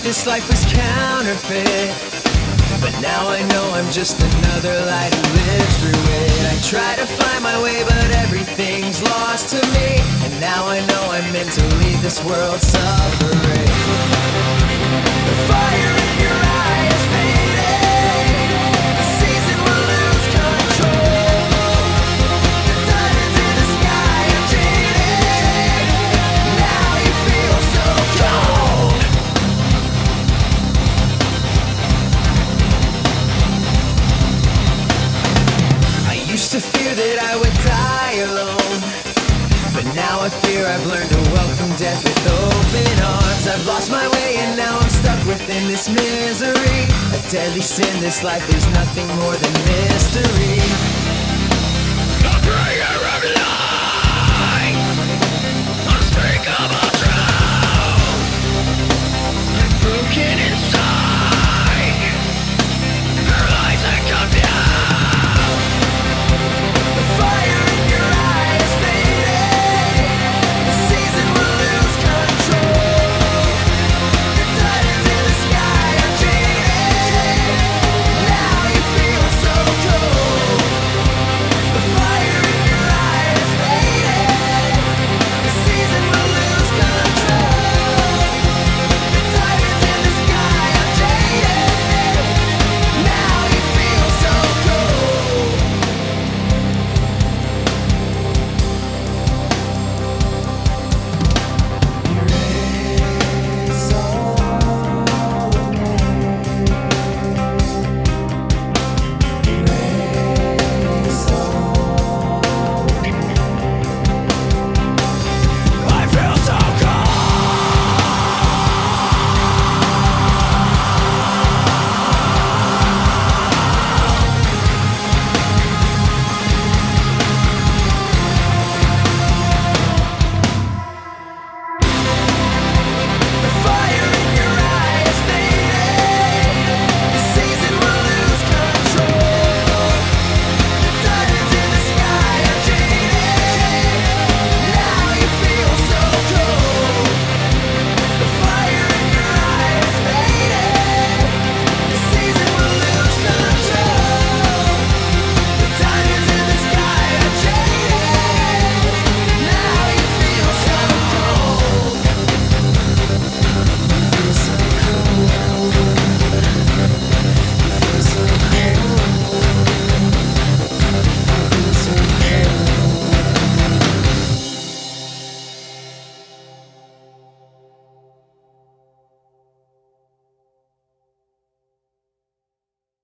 this life was counterfeit, but now I know I'm just another light who lives through it. I try to find my way, but everything's lost to me, and now I know I'm meant to leave this world suffering. The fire in your eyes fading, the season will lose control. The diamonds in the sky are jaded, now you feel so cold. I used to fear that I would die alone, but now I fear I've learned to welcome death with open arms. I've lost my way and now I'm stuck within this misery. A deadly sin, this life is nothing more than mystery.